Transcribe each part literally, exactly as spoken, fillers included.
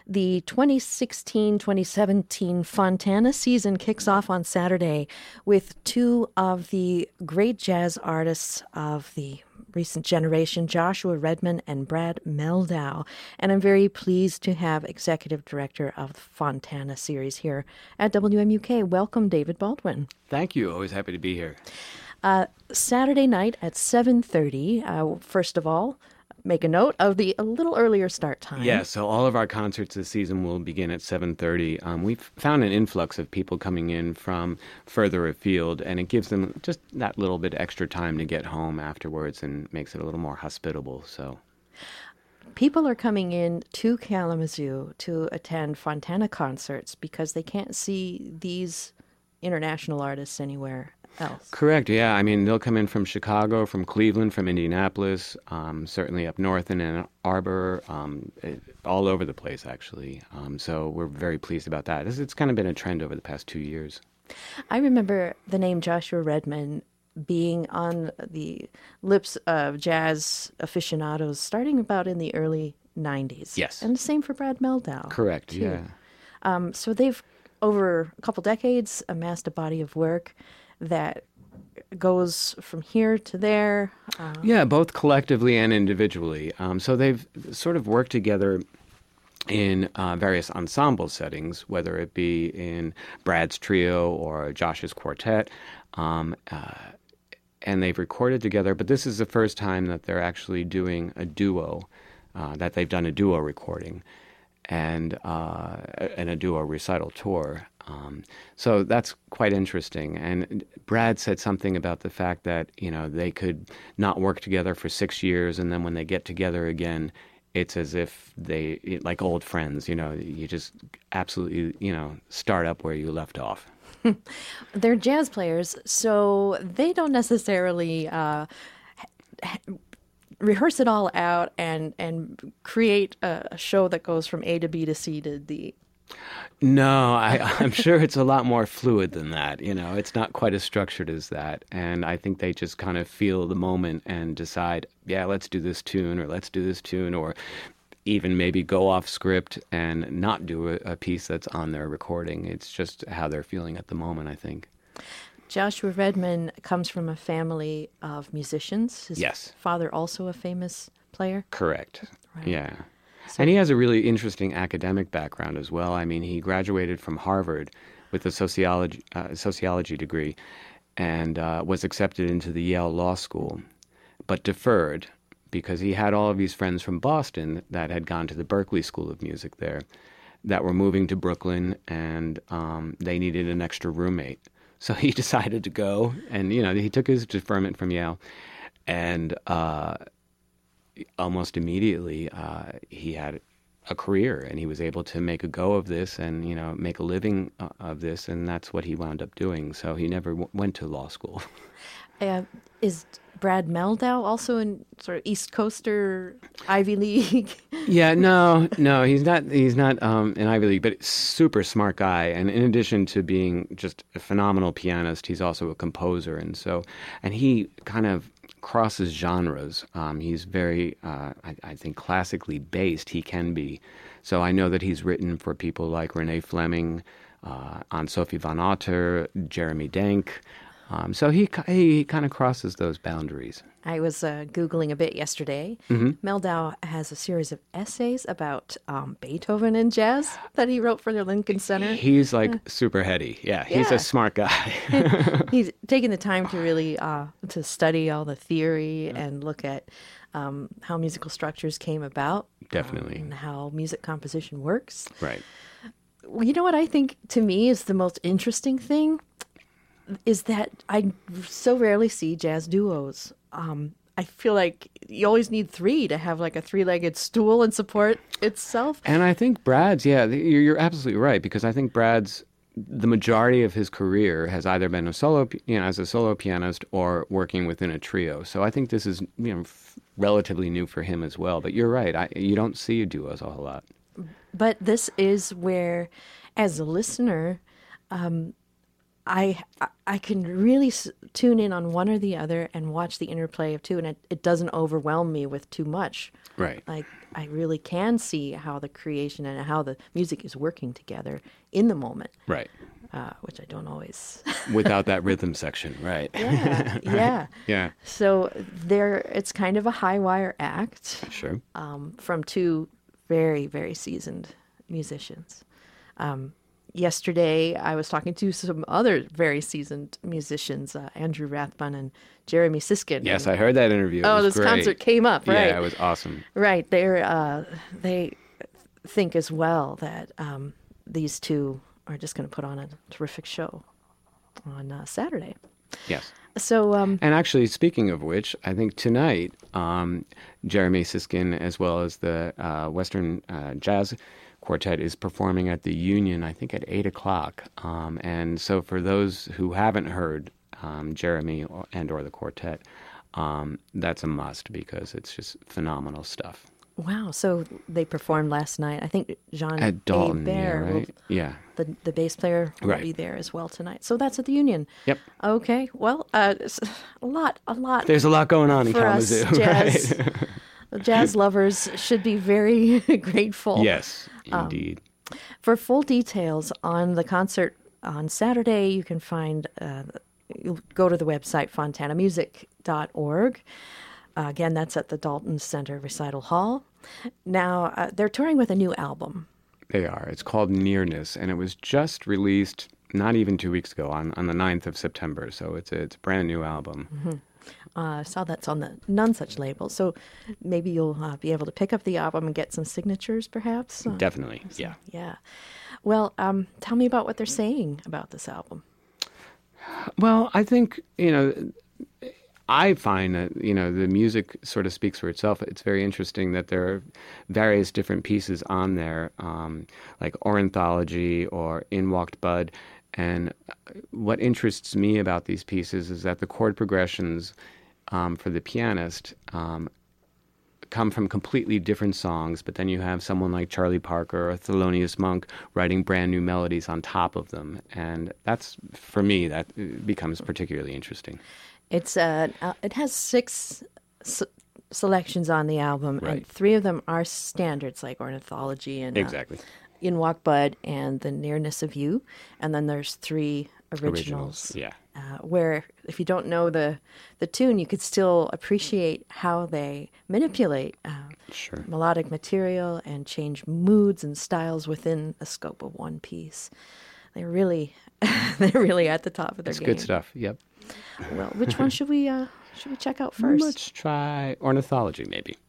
The twenty sixteen twenty seventeen Fontana season kicks off on Saturday with two of the great jazz artists of the recent generation, Joshua Redman and Brad Mehldau. And I'm very pleased to have Executive Director of the Fontana series here at W M U K. Welcome, David Baldwin. Thank you. Always happy to be here. Uh, Saturday night at seven thirty, uh, first of all, make a note of the a little earlier start time. Yeah, so all of our concerts this season will begin at seven thirty. Um, we've found an influx of people coming in from further afield, and it gives them just that little bit extra time to get home afterwards and makes it a little more hospitable. So, people are coming in to Kalamazoo to attend Fontana concerts because they can't see these international artists anywhere else. Correct, yeah. I mean, they'll come in from Chicago, from Cleveland, from Indianapolis, um, certainly up north in Ann Arbor, um, it, all over the place, actually. Um, so we're very pleased about that. It's, it's kind of been a trend over the past two years. I remember the name Joshua Redman being on the lips of jazz aficionados starting about in the early nineties. Yes. And the same for Brad Mehldau. Correct, too. yeah. Um, so they've, over a couple decades, amassed a body of work that goes from here to there. Uh, yeah, both collectively and individually. Um, so they've sort of worked together in uh, various ensemble settings, whether it be in Brad's trio or Josh's quartet. Um, uh, and they've recorded together, but this is the first time that they're actually doing a duo, uh, that they've done a duo recording and, uh, and a duo recital tour. Um, so that's quite interesting. And Brad said something about the fact that, you know, they could not work together for six years, and then when they get together again, it's as if they, like old friends, you know, you just absolutely, you know, start up where you left off. They're jazz players, so they don't necessarily uh, rehearse it all out and, and create a, a show that goes from A to B to C to D. No, I, I'm sure it's a lot more fluid than that. You know, it's not quite as structured as that. And I think they just kind of feel the moment and decide, yeah, let's do this tune or let's do this tune, or even maybe go off script and not do a, a piece that's on their recording. It's just how they're feeling at the moment, I think. Joshua Redman comes from a family of musicians. His yes. father also a famous player? Correct. Right. Yeah. So, and he has a really interesting academic background as well. I mean, he graduated from Harvard with a sociology uh, sociology degree and uh, was accepted into the Yale Law School, but deferred because he had all of these friends from Boston that had gone to the Berklee School of Music there that were moving to Brooklyn, and um, they needed an extra roommate. So he decided to go, and, you know, he took his deferment from Yale, and uh, almost immediately uh, he had a career, and he was able to make a go of this and, you know, make a living uh, of this, and that's what he wound up doing. So he never w- went to law school. Uh, is Brad Mehldau also in sort of East Coaster Ivy League? Yeah, no, no, he's not. He's not um, an Ivy League, but super smart guy. And in addition to being just a phenomenal pianist, he's also a composer, and so, and he kind of crosses genres. Um, he's very, uh, I, I think, classically based. He can be. So I know that he's written for people like Renee Fleming, uh, Anne Sophie van Otter, Jeremy Denk. Um, so he he kind of crosses those boundaries. I was uh, Googling a bit yesterday. Mm-hmm. Mehldau has a series of essays about um, Beethoven and jazz that he wrote for the Lincoln Center. He's like uh, super heady. Yeah, he's yeah. a smart guy. He's taken the time to really uh, to study all the theory and look at um, how musical structures came about. Definitely. Um, and how music composition works. Right. Well, you know what I think to me is the most interesting thing? Is that I so rarely see jazz duos. Um, I feel like you always need three to have like a three-legged stool and support itself. And I think Brad's, yeah, you're, you're absolutely right, because I think Brad's, the majority of his career has either been a solo, you know, as a solo pianist or working within a trio. So I think this is, you know, f- relatively new for him as well. But you're right, I, you don't see duos a whole lot. But this is where, as a listener, um, I I can really s- tune in on one or the other and watch the interplay of two, and it, it doesn't overwhelm me with too much. Right. Like I really can see how the creation and how the music is working together in the moment, Right. uh, which I don't always. Without that rhythm section, right. Yeah, yeah. Yeah. So there, it's kind of a high wire act Sure. um, from two very, very seasoned musicians. Um, yesterday, I was talking to some other very seasoned musicians, uh, Andrew Rathbun and Jeremy Siskin. Yes, and, I heard that interview. It Oh, was this great. concert came up, right? Yeah, it was awesome. Right. They're, uh, they think as well that um, these two are just going to put on a terrific show on uh, Saturday. Yes. So, um, And actually, speaking of which, I think tonight, um, Jeremy Siskin, as well as the uh, Western uh, Jazz Quartet, is performing at the Union, I think at eight o'clock. Um, and so for those who haven't heard um, Jeremy or, and or the quartet, um, that's a must because it's just phenomenal stuff. wow. So they performed last night. I think Jean At Dalton, yeah, Hebert will- right? Yeah. the the bass player will Right. be there as well tonight. So that's at the Union. Yep. Okay. Well, uh, it's a lot, a lot There's a lot going on in for us Kalamazoo, jazz right? jazz lovers should be very grateful. Yes, indeed. For full details on the concert on Saturday, you can find. Uh, you'll go to the website fontana music dot org. Uh, again, that's at the Dalton Center Recital Hall. Now uh, they're touring with a new album. They are. It's called Nearness, and it was just released not even two weeks ago on, on the ninth of September. So it's a, it's a brand new album. Uh, I saw that's on the None Such label, so maybe you'll uh, be able to pick up the album and get some signatures, perhaps. Uh, Definitely, yeah. yeah. Well, um, tell me about what they're saying about this album. Well, I think, you know, I find that, you know, the music sort of speaks for itself. It's very interesting that there are various different pieces on there, um, like Ornithology or In Walked Bud. And what interests me about these pieces is that the chord progressions um, for the pianist um, come from completely different songs, but then you have someone like Charlie Parker or Thelonious Monk writing brand new melodies on top of them. And that's, for me, that becomes particularly interesting. It's uh, uh, it has six s- selections on the album, Right. and three of them are standards like Ornithology and uh, Exactly. In Walk Bud and The Nearness of You, and then there's three originals. Originals, yeah. Uh, where if you don't know the the tune, you could still appreciate how they manipulate uh, Sure. melodic material and change moods and styles within the scope of one piece. They're really they're really at the top of their It's game. good stuff, yep. Well, which one should we uh, should we check out first? Let's try Ornithology, maybe.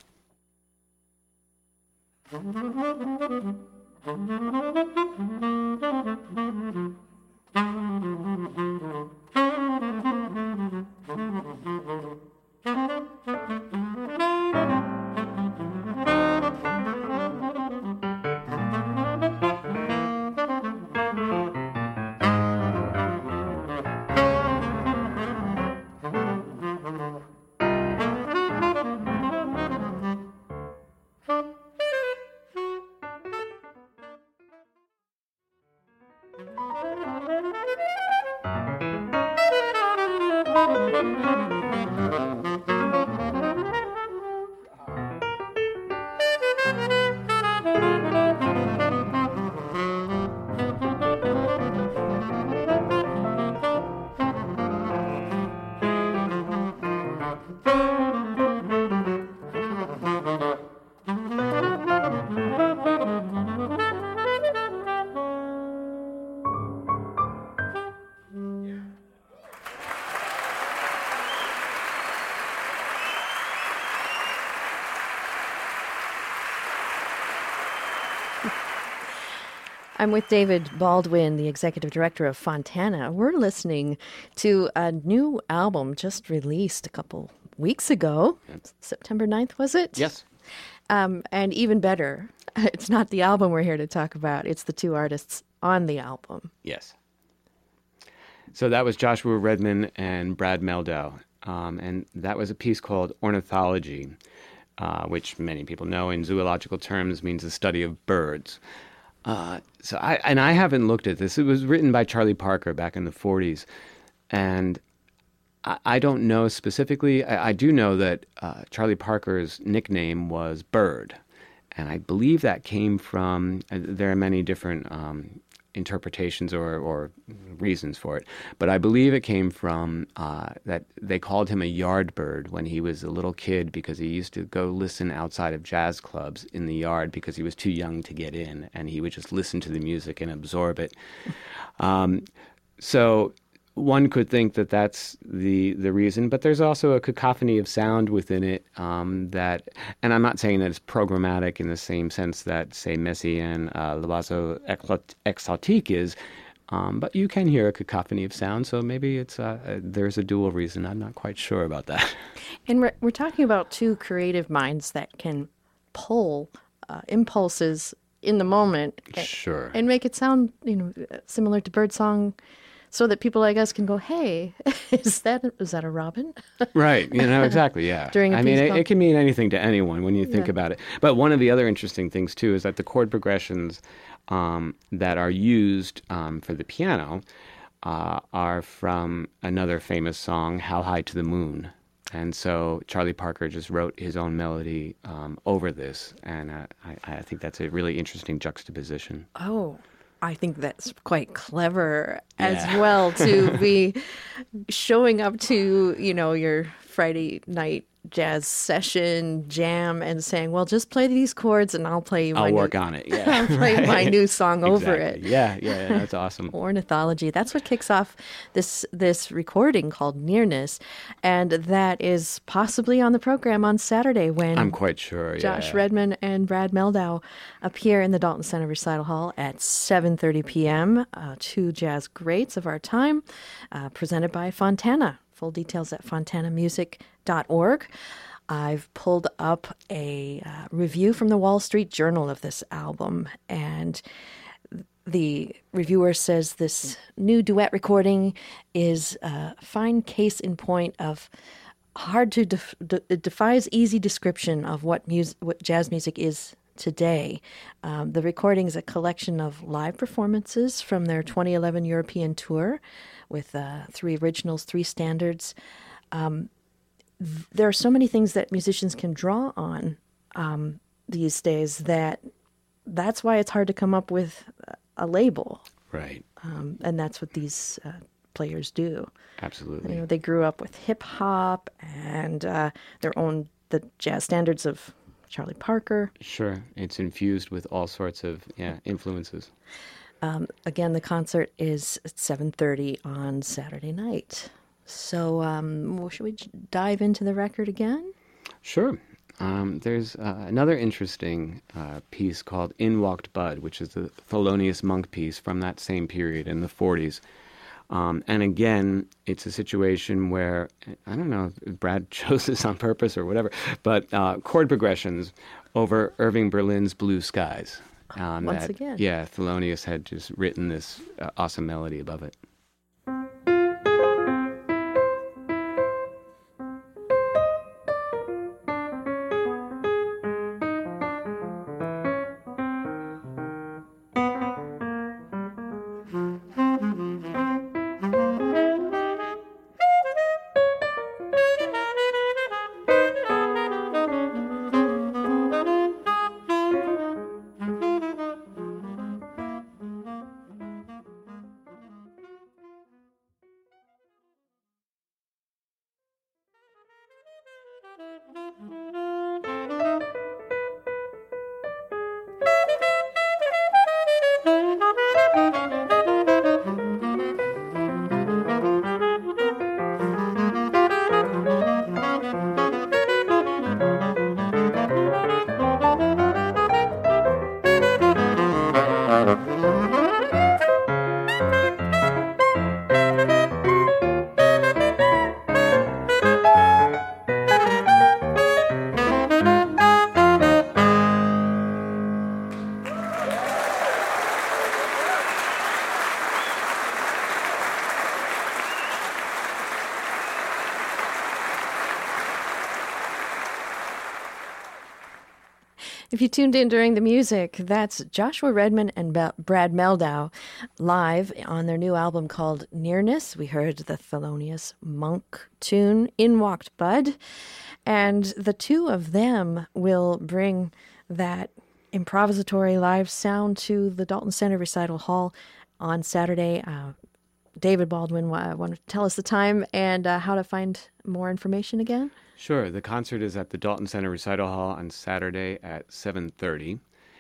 I'm with David Baldwin, the executive director of Fontana. We're listening to a new album just released a couple weeks ago. September ninth, was it? Yes. Um, and even better, it's not the album we're here to talk about. It's the two artists on the album. Yes. So that was Joshua Redman and Brad Meldau. Um, and that was a piece called Ornithology, uh, which many people know in zoological terms means the study of birds. Uh, so I and I haven't looked at this. It was written by Charlie Parker back in the forties, and I, I don't know specifically. I, I do know that uh, Charlie Parker's nickname was Bird, and I believe that came from. Uh, there are many different um, interpretations or, or reasons for it, but I believe it came from uh, that they called him a yard bird when he was a little kid because he used to go listen outside of jazz clubs in the yard because he was too young to get in, and he would just listen to the music and absorb it. Um, so one could think that that's the the reason, but there's also a cacophony of sound within it um, that, and I'm not saying that it's programmatic in the same sense that, say, Messiaen uh, L'Oiseau Exotique is, um, but you can hear a cacophony of sound, so maybe it's uh, uh, there's a dual reason. I'm not quite sure about that. And we're, we're talking about two creative minds that can pull uh, impulses in the moment Sure. and, and make it sound, you know, similar to birdsong, so that people like us can go, hey, is that is that a robin? Right. You know, exactly. Yeah. During a I mean, piece it, called- it can mean anything to anyone when you think Yeah. about it. But one of the other interesting things, too, is that the chord progressions um, that are used um, for the piano uh, are from another famous song, How High to the Moon. And so Charlie Parker just wrote his own melody um, over this. And uh, I, I think that's a really interesting juxtaposition. Oh, I think that's quite clever as Yeah. well, to be showing up to, you know, your Friday night jazz session jam and saying, well, just play these chords and I'll play you my I'll new, work on it. Yeah. I'll play my Right. new song over it. Exactly. Yeah, yeah, yeah, that's awesome. Ornithology. That's what kicks off this this recording called Nearness, and that is possibly on the program on Saturday when I'm quite sure. Josh yeah. Redman and Brad Meldau appear in the Dalton Center Recital Hall at seven thirty p.m. Uh, two jazz greats of our time, uh, presented by Fontana. Full details at fontana music dot org. I've pulled up a uh, review from the Wall Street Journal of this album, and the reviewer says this new duet recording is a fine case in point of hard to def- de- it defies easy description of what music, what jazz music is today. Um, the recording is a collection of live performances from their twenty eleven European tour, with uh, three originals, three standards. Um, th- there are so many things that musicians can draw on um, these days that that's why it's hard to come up with a label, Right. um, and that's what these uh, players do. Absolutely. You know, they grew up with hip hop and uh, their own the jazz standards of Charlie Parker. Sure. It's infused with all sorts of yeah influences. Um, again, the concert is at seven thirty on Saturday night. So, um, well, should we j- dive into the record again? Sure. Um, there's uh, another interesting uh, piece called In Walked Bud, which is the Thelonious Monk piece from that same period in the forties. Um, and again, it's a situation where, I don't know if Brad chose this on purpose or whatever, but uh, chord progressions over Irving Berlin's Blue Skies. Um, Once that, again. Yeah, Thelonious had just written this uh, awesome melody above it. you tuned in during the music, that's Joshua Redman and Be- Brad Meldau live on their new album called Nearness. We heard the Thelonious Monk tune, In Walked Bud. And the two of them will bring that improvisatory live sound to the Dalton Center Recital Hall on Saturday. Uh, David Baldwin, uh, want to tell us the time and uh, how to find more information again? Sure. The concert is at the Dalton Center Recital Hall on Saturday at seven thirty.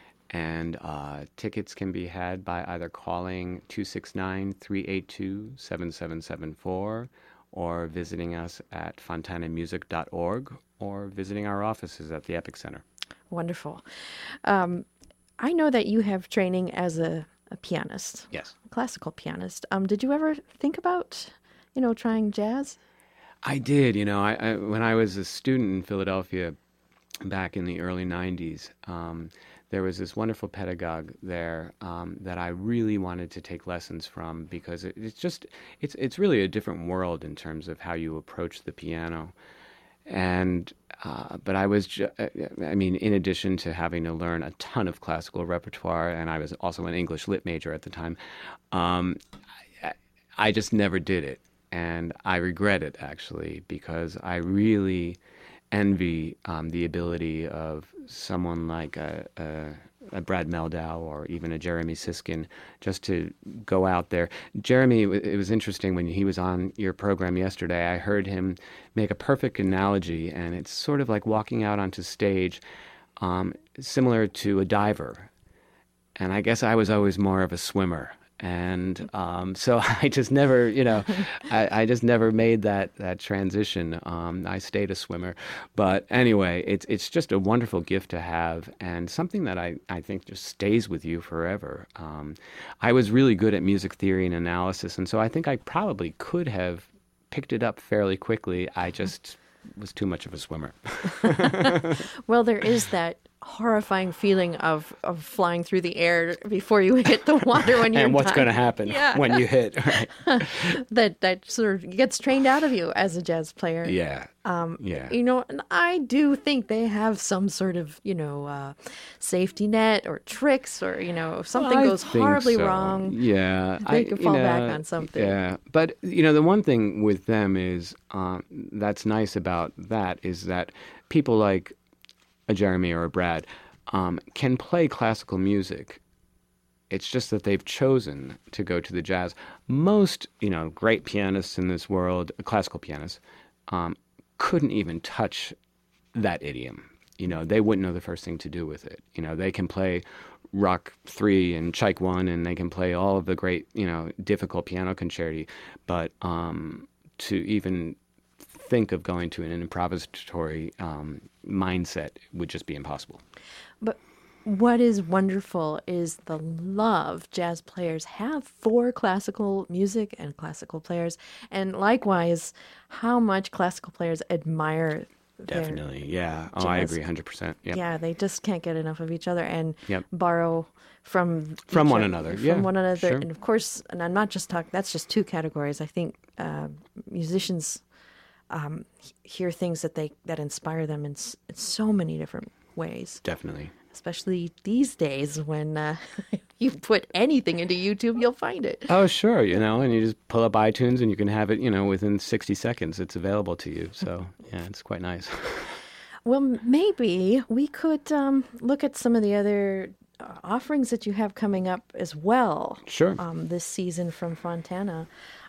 And uh, tickets can be had by either calling two six nine, three eight two, seven seven seven four or visiting us at fontana music dot org or visiting our offices at the Epic Center. Wonderful. Um, I know that you have training as a, a pianist. Yes. A classical pianist. Um, did you ever think about, you know, trying jazz? I did. You know, I, I when I was a student in Philadelphia back in the early nineties, um, there was this wonderful pedagogue there um, that I really wanted to take lessons from because it, it's just, it's it's really a different world in terms of how you approach the piano. And, uh, but I was, ju- I mean, in addition to having to learn a ton of classical repertoire, and I was also an English lit major at the time, um, I, I just never did it. And I regret it, actually, because I really envy um, the ability of someone like a, a, a Brad Meldau or even a Jeremy Siskin just to go out there. Jeremy, it was interesting when he was on your program yesterday, I heard him make a perfect analogy, and it's sort of like walking out onto stage, um, similar to a diver. And I guess I was always more of a swimmer. And um, so I just never, you know, I, I just never made that that transition. Um, I stayed a swimmer. But anyway, it's it's just a wonderful gift to have and something that I, I think just stays with you forever. Um, I was really good at music theory and analysis, and so I think I probably could have picked it up fairly quickly. I just was too much of a swimmer. Well, there is that horrifying feeling of, of flying through the air before you hit the water when you're and what's done. going to happen Yeah. when you hit. Right? that that sort of gets trained out of you as a jazz player. Yeah. Um, yeah. You know, and I do think they have some sort of, you know, uh, safety net or tricks or, you know, if something I goes think horribly so. wrong, yeah, they I, can you fall know, back on something. Yeah, but you know, the one thing with them is um, that's nice about that is that people like a Jeremy or a Brad um, can play classical music. It's just that they've chosen to go to the jazz. Most, you know, great pianists in this world, classical pianists, um, couldn't even touch that idiom. You know, they wouldn't know the first thing to do with it. You know, they can play Rock three and Tchaik one, and they can play all of the great, you know, difficult piano concerti. But um, to even think of going to an improvisatory um, mindset would just be impossible. But what is wonderful is the love jazz players have for classical music and classical players, and likewise, how much classical players admire their Definitely, yeah. Oh, I jazz. agree one hundred percent. Yep. Yeah, they just can't get enough of each other and Yep. borrow from From each one o- another, From yeah, one another, sure. and of course, and I'm not just talking. That's just two categories. I think uh, musicians um, h- hear things that they that inspire them in, s- in so many different ways. Definitely. Especially these days when uh, you put anything into YouTube, you'll find it. Oh, sure, you know, and you just pull up iTunes and you can have it, you know, within sixty seconds. It's available to you. So, yeah, it's quite nice. Well, m- maybe we could um, look at some of the other uh, offerings that you have coming up as well. Sure. Um, this season from Fontana.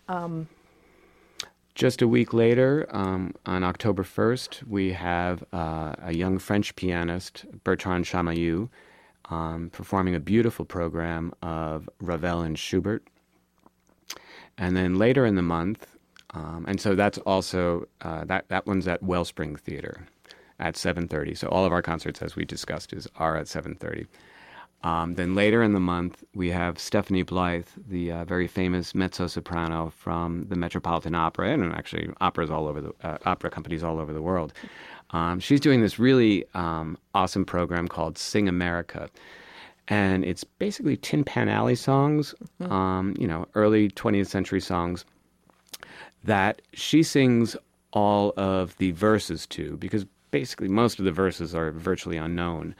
Just a week later, um, on October first, we have uh, a young French pianist, Bertrand Chamayou, um, performing a beautiful program of Ravel and Schubert. And then later in the month, um, and so that's also, uh, that, that one's at Wellspring Theater at seven thirty. So all of our concerts, as we discussed, is are at seven thirty. Um, then later in the month, we have Stephanie Blythe, the uh, very famous mezzo-soprano from the Metropolitan Opera, and actually operas all over the uh, opera companies all over the world. Um, she's doing this really um, awesome program called Sing America, and it's basically Tin Pan Alley songs, um, you know, early twentieth century songs that she sings all of the verses to, because basically most of the verses are virtually unknown.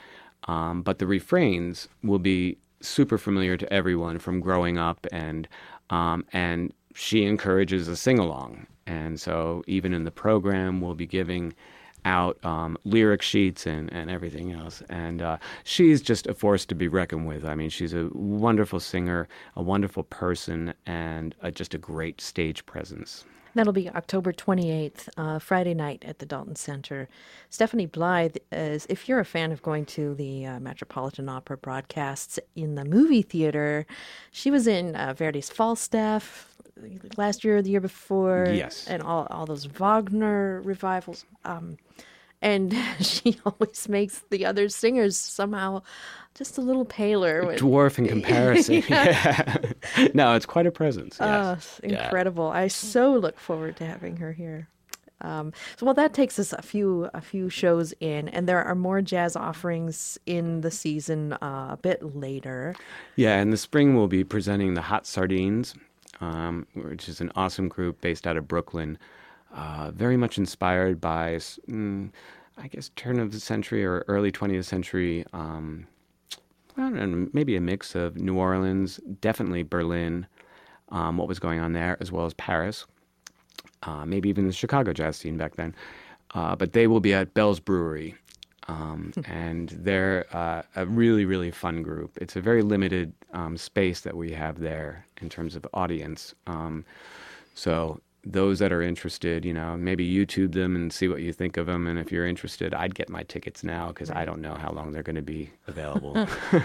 Um, but the refrains will be super familiar to everyone from growing up, and um, and she encourages a sing-along. And so even in the program, we'll be giving out um, lyric sheets and, and everything else. And uh, she's just a force to be reckoned with. I mean, she's a wonderful singer, a wonderful person, and uh, just a great stage presence. That'll be October twenty-eighth, uh, Friday night at the Dalton Center. Stephanie Blythe, is, if you're a fan of going to the uh, Metropolitan Opera broadcasts in the movie theater, she was in uh, Verdi's Falstaff last year or the year before. Yes. And all, all those Wagner revivals. Um, and she always makes the other singers somehow just a little paler. With, Dwarf in comparison. yeah. yeah. No, it's quite a presence. Yes. Oh, incredible. Yeah. I so look forward to having her here. Um, so, well, that takes us a few a few shows in, and there are more jazz offerings in the season uh, a bit later. Yeah, in the spring we'll be presenting the Hot Sardines, um, which is an awesome group based out of Brooklyn, uh, very much inspired by, mm, I guess, turn of the century or early twentieth century. Um, I don't know, maybe a mix of New Orleans, definitely Berlin, um, what was going on there, as well as Paris, uh, maybe even the Chicago jazz scene back then. Uh, but they will be at Bell's Brewery, um, and they're uh, a really, really fun group. It's a very limited um, space that we have there in terms of audience. Um, so those that are interested, you know, maybe YouTube them and see what you think of them. And if you're interested, I'd get my tickets now because right. I don't know how long they're going to be available.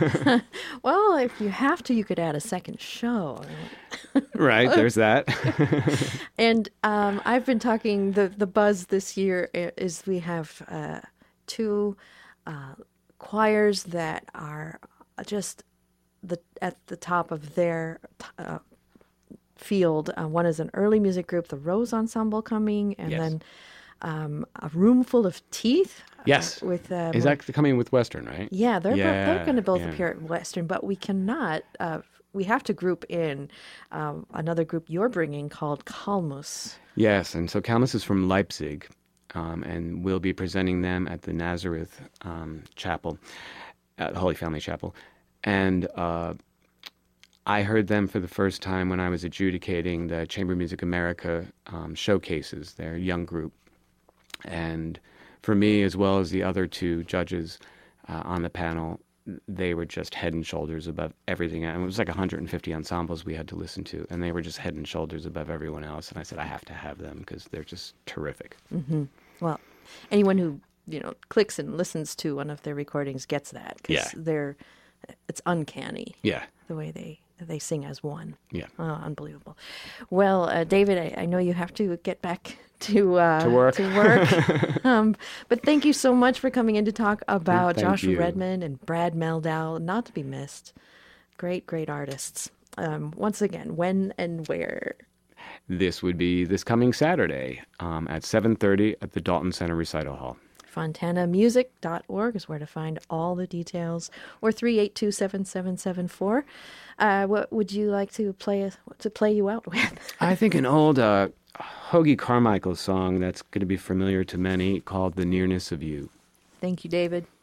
Well, if you have to, you could add a second show. Right, there's that. And um, I've been talking, the, the buzz this year is we have uh, two uh, choirs that are just the at the top of their uh, field. Uh, one is an early music group, the Rose Ensemble, coming, and yes. then um, a Room Full of Teeth. Yes, uh, with uh, is that coming with Western, right? Yeah, they're yeah, they're going to both yeah. appear at Western, but we cannot. Uh, we have to group in um, another group you're bringing called Kalmus. Yes, and so Kalmus is from Leipzig, um, and we'll be presenting them at the Nazareth um, Chapel, at the Holy Family Chapel, and. Uh, I heard them for the first time when I was adjudicating the Chamber Music America um, showcases, their young group. And for me, as well as the other two judges uh, on the panel, they were just head and shoulders above everything. And it was like one hundred fifty ensembles we had to listen to, and they were just head and shoulders above everyone else. And I said, I have to have them because they're just terrific. Mm-hmm. Well, anyone who, you know, clicks and listens to one of their recordings gets that because yeah. they're, it's uncanny. Yeah. The way they... They sing as one. Yeah. Oh, unbelievable. Well, uh, David, I, I know you have to get back to uh, to work. To work. um, but thank you so much for coming in to talk about thank Joshua you. Redman and Brad Mehldau, not to be missed. Great, great artists. Um, once again, when and where? This would be this coming Saturday um, at seven thirty at the Dalton Center Recital Hall. fontana music dot org is where to find all the details, or three eight two, seven seven seven four. Uh, what would you like to play to play you out with? I think an old uh, Hoagie Carmichael song that's going to be familiar to many called The Nearness of You. Thank you, David.